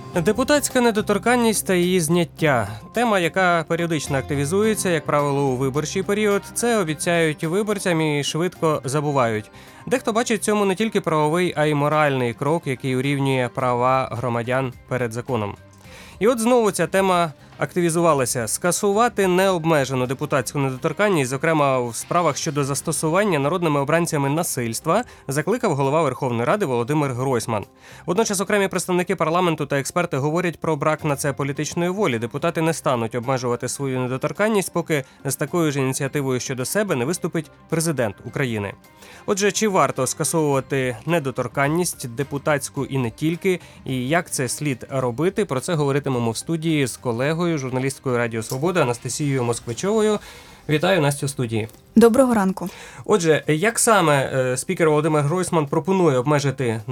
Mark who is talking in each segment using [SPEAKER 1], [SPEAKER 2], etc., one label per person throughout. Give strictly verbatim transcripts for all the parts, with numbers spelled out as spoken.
[SPEAKER 1] Депутатська недоторканність та її зняття – тема, яка періодично активізується, як правило, у виборчий період. Це обіцяють виборцям і швидко забувають. Дехто бачить в цьому не тільки правовий, а й моральний крок, який урівнює права громадян перед законом. І от знову ця тема активізувалася. Скасувати необмежену депутатську недоторканність, зокрема в справах щодо застосування народними обранцями насильства, закликав голова Верховної Ради Володимир Гройсман. Водночас окремі представники парламенту та експерти говорять про брак на це політичної волі. Депутати не стануть обмежувати свою недоторканність, поки з такою ж ініціативою щодо себе не виступить президент України. Отже, чи варто скасовувати недоторканність депутатську і не тільки, і як це слід робити, про це говоритимемо в студії з колегою, журналісткою Радіо Свобода Анастасією Москвичовою. Вітаю, Настю, в студії.
[SPEAKER 2] Доброго ранку.
[SPEAKER 1] Отже, як саме спікер Володимир Гройсман пропонує обмежити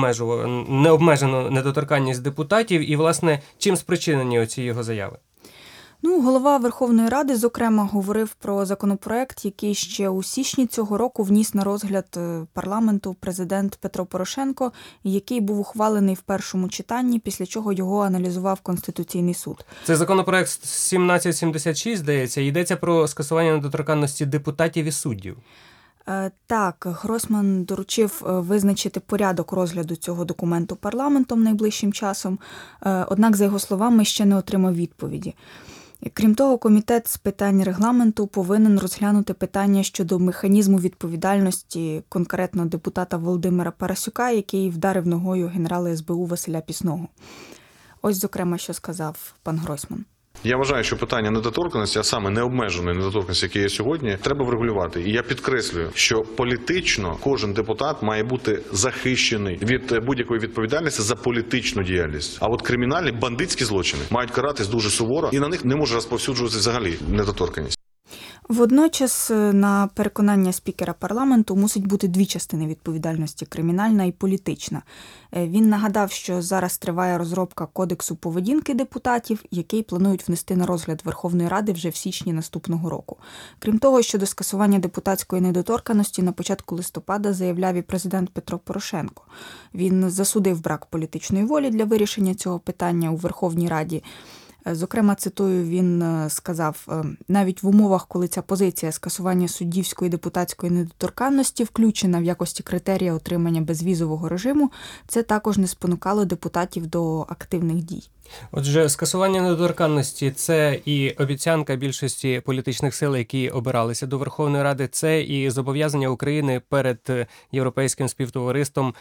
[SPEAKER 1] необмежену недоторканність депутатів і, власне, чим спричинені оці його заяви?
[SPEAKER 2] Ну, голова Верховної Ради, зокрема, говорив про законопроект, який ще у січні цього року вніс на розгляд парламенту президент Петро Порошенко, який був ухвалений в першому читанні, після чого його аналізував Конституційний суд.
[SPEAKER 1] Це законопроект сімнадцять сімдесят шість, здається, йдеться про скасування недоторканності депутатів і суддів.
[SPEAKER 2] Так, Гройсман доручив визначити порядок розгляду цього документу парламентом найближчим часом, однак, за його словами, ще не отримав відповіді. Крім того, комітет з питань регламенту повинен розглянути питання щодо механізму відповідальності конкретно депутата Володимира Парасюка, який вдарив ногою генерала ес бе у Василя Пісного. Ось, зокрема, що сказав пан Гройсман.
[SPEAKER 3] Я вважаю, що питання недоторканності, а саме необмеженої недоторканності, яке є сьогодні, треба врегулювати. І я підкреслюю, що політично кожен депутат має бути захищений від будь-якої відповідальності за політичну діяльність. А от кримінальні, бандитські злочини мають каратись дуже суворо, і на них не може розповсюджуватися взагалі недоторканність.
[SPEAKER 2] Водночас, на переконання спікера парламенту, мусить бути дві частини відповідальності – кримінальна і політична. Він нагадав, що зараз триває розробка Кодексу поведінки депутатів, який планують внести на розгляд Верховної Ради вже в січні наступного року. Крім того, щодо скасування депутатської недоторканності на початку листопада заявляв і президент Петро Порошенко. Він засудив брак політичної волі для вирішення цього питання у Верховній Раді. Зокрема, цитую, він сказав, навіть в умовах, коли ця позиція скасування суддівської депутатської недоторканності включена в якості критерія отримання безвізового режиму, це також не спонукало депутатів до активних дій.
[SPEAKER 1] Отже, скасування недоторканності – це і обіцянка більшості політичних сил, які обиралися до Верховної Ради, це і зобов'язання України перед європейським співтовариством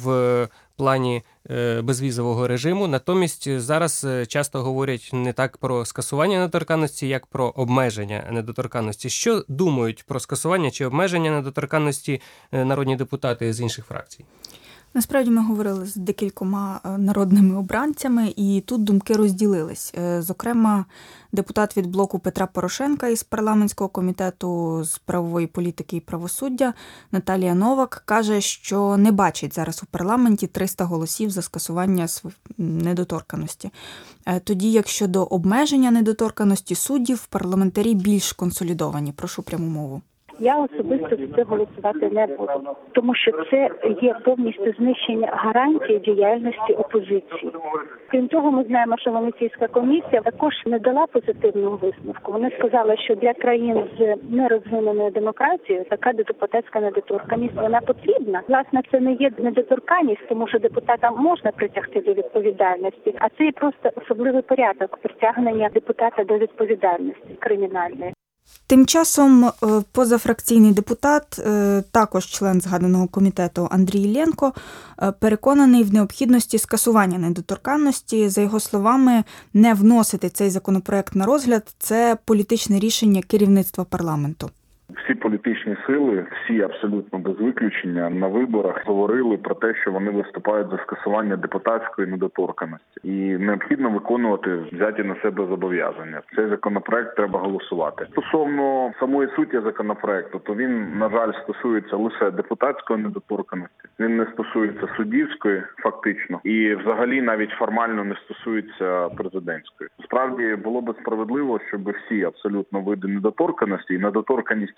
[SPEAKER 1] в плані безвізового режиму. Натомість зараз часто говорять не так про скасування недоторканності, як про обмеження недоторканності. Що думають про скасування чи обмеження недоторканності народні депутати з інших фракцій?
[SPEAKER 2] Насправді ми говорили з декількома народними обранцями, і тут думки розділились. Зокрема, депутат від блоку Петра Порошенка із парламентського комітету з правової політики і правосуддя Наталія Новак каже, що не бачить зараз у парламенті триста голосів за скасування недоторканності. Тоді, як щодо обмеження недоторканності суддів, парламентарі більш консолідовані. Прошу пряму мову.
[SPEAKER 4] Я особисто за це голосувати не буду, тому що це є повністю знищення гарантій діяльності опозиції. Крім того, ми знаємо, що Венеційська комісія також не дала позитивного висновку. Вони сказали, що для країн з нерозвиненою демократією така депутатська недоторканність, вона потрібна. Власне, це не є недоторканність, тому що депутата можна притягти до відповідальності, а це є просто особливий порядок притягнення депутата до відповідальності кримінальної.
[SPEAKER 2] Тим часом позафракційний депутат, також член згаданого комітету Андрій Іллєнко, переконаний в необхідності скасування недоторканності. За його словами, не вносити цей законопроект на розгляд – це політичне рішення керівництва парламенту.
[SPEAKER 5] Всі політичні сили, всі абсолютно без виключення на виборах говорили про те, що вони виступають за скасування депутатської недоторканності. І необхідно виконувати взяті на себе зобов'язання. Цей законопроект треба голосувати. Стосовно самої суті законопроекту, то він, на жаль, стосується лише депутатської недоторканності. Він не стосується суддівської, фактично, і взагалі навіть формально не стосується президентської. Справді, було б справедливо, щоб всі абсолютно види недоторканності, і недоторканність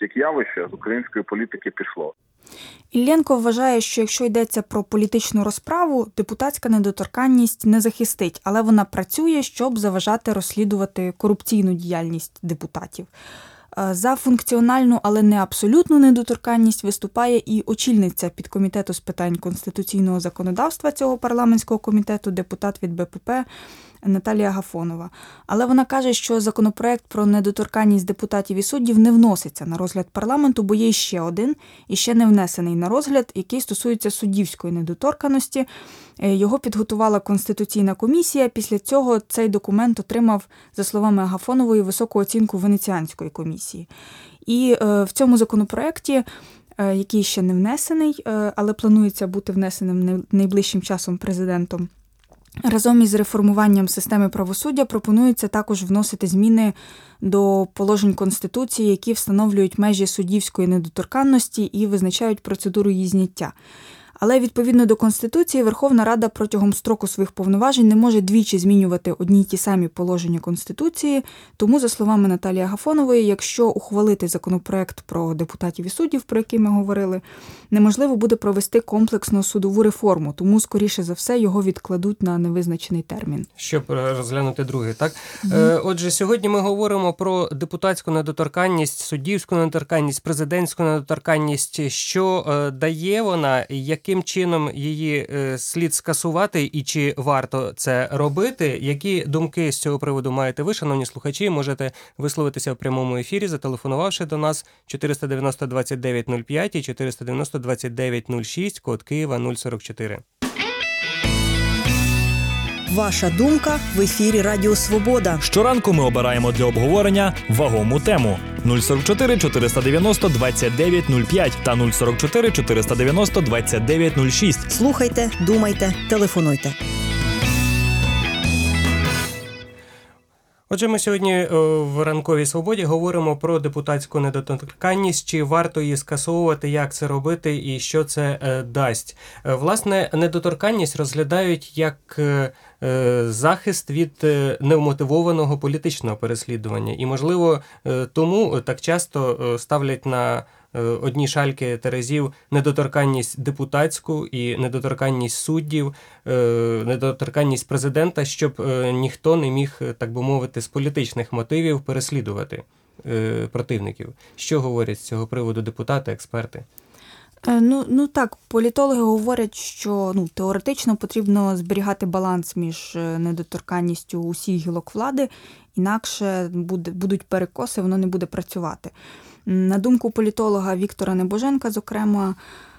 [SPEAKER 5] як явище з української політики пішло.
[SPEAKER 2] Іллєнко вважає, що якщо йдеться про політичну розправу, депутатська недоторканність не захистить, але вона працює, щоб заважати розслідувати корупційну діяльність депутатів. За функціональну, але не абсолютну недоторканність виступає і очільниця підкомітету з питань конституційного законодавства цього парламентського комітету, депутат від Бе Пе Пе Наталія Агафонова. Але вона каже, що законопроект про недоторканність депутатів і суддів не вноситься на розгляд парламенту, бо є ще один, і ще не внесений на розгляд, який стосується суддівської недоторканості. Його підготувала Конституційна комісія. Після цього цей документ отримав, за словами Агафонової, високу оцінку Венеціанської комісії. І в цьому законопроекті, який ще не внесений, але планується бути внесеним найближчим часом президентом, разом із реформуванням системи правосуддя пропонується також вносити зміни до положень Конституції, які встановлюють межі суддівської недоторканності і визначають процедуру її зняття. Але відповідно до Конституції Верховна Рада протягом строку своїх повноважень не може двічі змінювати одні й ті самі положення Конституції, тому, за словами Наталії Агафонової, якщо ухвалити законопроект про депутатів і суддів, про який ми говорили, неможливо буде провести комплексну судову реформу, тому, скоріше за все, його відкладуть на невизначений термін.
[SPEAKER 1] Щоб розглянути другий, так? Mm-hmm. Отже, сьогодні ми говоримо про депутатську недоторканність, суддівську недоторканність, президентську недоторканність. Що дає вона, які яким чином її е, слід скасувати і чи варто це робити? Які думки з цього приводу маєте ви, шановні слухачі? Можете висловитися в прямому ефірі, зателефонувавши до нас чотириста дев'яносто двадцять дев'ять нуль п'ять і чотириста дев'яносто двадцять дев'ять нуль шість, код Києва нуль сорок чотири.
[SPEAKER 6] Ваша думка в ефірі Радіо Свобода.
[SPEAKER 7] Щоранку ми обираємо для обговорення вагому тему. нуль сорок чотири чотириста дев'яносто двадцять дев'ять нуль п'ять та нуль сорок чотири чотириста дев'яносто двадцять дев'ять нуль шість.
[SPEAKER 6] Слухайте, думайте, телефонуйте.
[SPEAKER 1] Отже, ми сьогодні в «Ранковій свободі» говоримо про депутатську недоторканність, чи варто її скасовувати, як це робити і що це е, дасть. Е, власне, недоторканність розглядають як е, захист від е, невмотивованого політичного переслідування. І, можливо, е, тому так часто е, ставлять на одні шальки терезів недоторканність депутатську і недоторканність суддів, недоторканність президента, щоб ніхто не міг, так би мовити, з політичних мотивів переслідувати противників. Що говорять з цього приводу депутати, експерти?
[SPEAKER 2] Ну, ну так, політологи говорять, що ну, теоретично потрібно зберігати баланс між недоторканністю усіх гілок влади, інакше буде, будуть перекоси, воно не буде працювати. На думку політолога Віктора Небоженка, зокрема,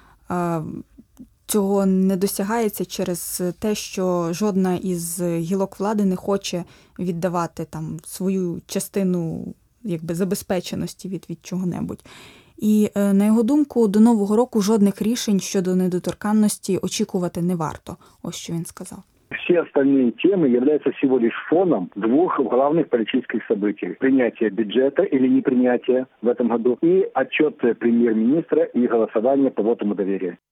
[SPEAKER 2] цього не досягається через те, що жодна із гілок влади не хоче віддавати там свою частину якби забезпеченості від, від чого-небудь. І, на його думку, до Нового року жодних рішень щодо недоторканності очікувати не варто. Ось що він сказав.
[SPEAKER 8] Все остальные темы являются всего лишь фоном двух главных политических событий. Принятие бюджета или непринятие в этом году и отчет премьер-министра и голосование по вотуму доверия.